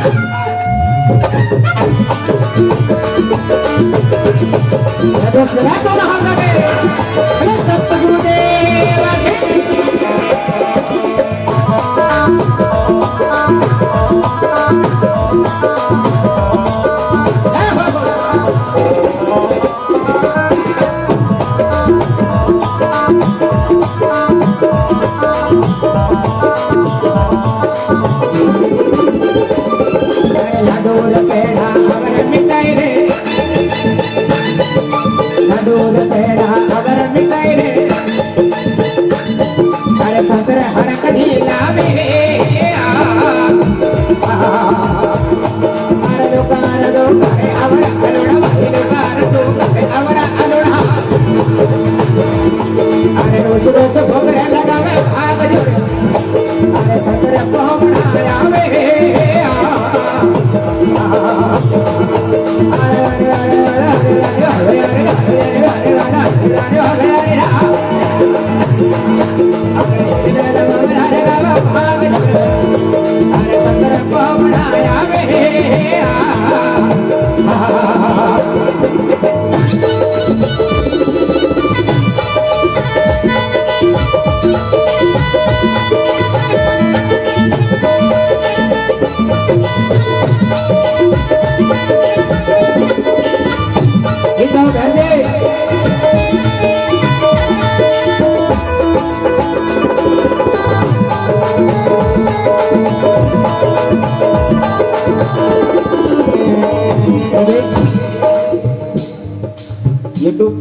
YouTube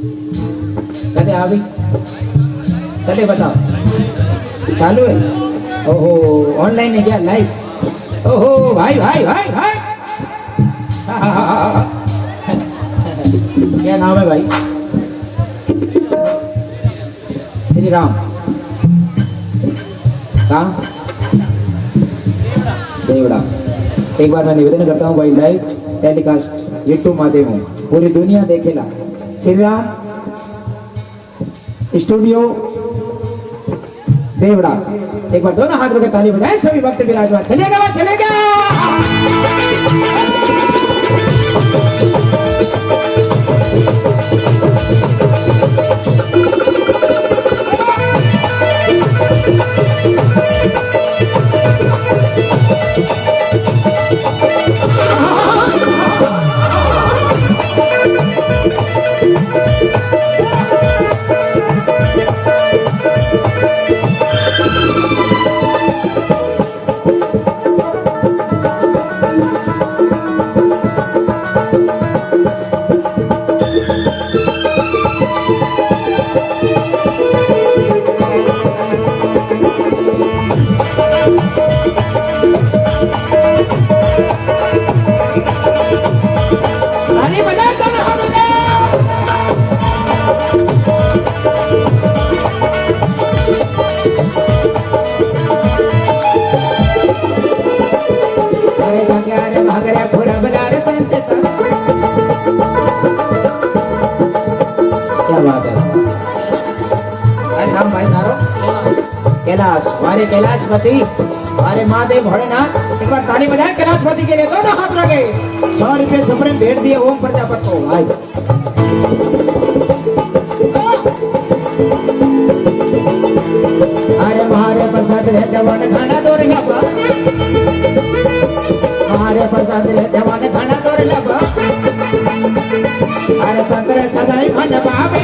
कदे आवी कदे बताओ चालू है। ओहो ऑनलाइन है क्या लाइव? ओहो भाई भाई भाई भाई क्या नाम है भाई? श्री राम कहाँ? देवड़ा। एक बार मैं निवेदन करता हूँ भाई लाइव टेलीकास्ट यूट्यूब माध्यम में पूरी दुनिया देखेला। श्री राम स्टूडियो देवड़ा। एक बार दोनों हाथ रोके ताली बजाएं सभी भक्त विराजमान। चलेगा चलेगा। कैलाश हमारे कैलाशपति हमारे महादेव भोलेनाथ। एक बार ताली बजाए कैलाशपति के लिए। दोनों हाथ लगे 100 रुपये सुप्रीम भेंट दिए ओम प्रजापति को। भाई अरे हमारे प्रसाद है जवान खाना दो रे लबा। हमारे प्रसाद है जवान खाना दो रे लबा। अरे संतरे सदाई मन बाबे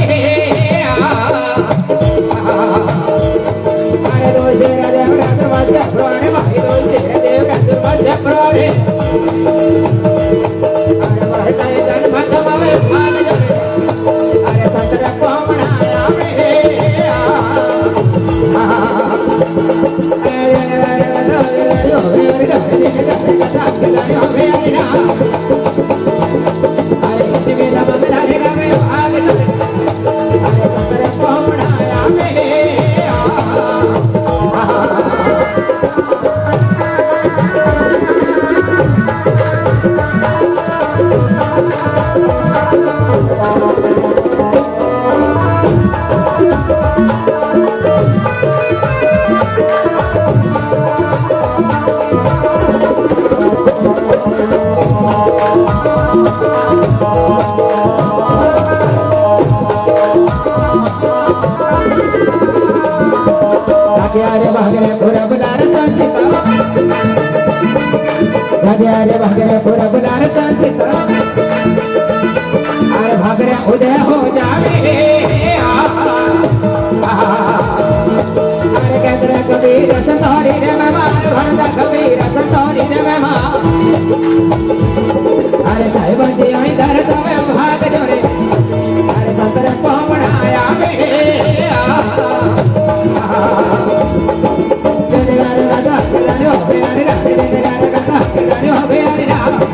भाग्यारे भागरे पूरा बुलार संसिता भाग्यारे भागरे पूरा बुलार संसिता अरे भागरे उदय हो जावे अरे कहते कबीर संतोरी रे मेहमान भरदा कबीर संतोरी रे मेहमान अरे साहिब जी इधर समय भाग जोरे अरे संतर पवना आवे राजा अरे हो बे अरे राजा अरे हो बे अरे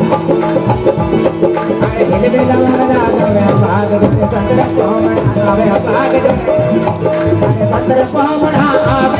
अरे हिल बेला राजा भाग जोरे संतर पवना आवे भाग जोरे संतर पवना आवे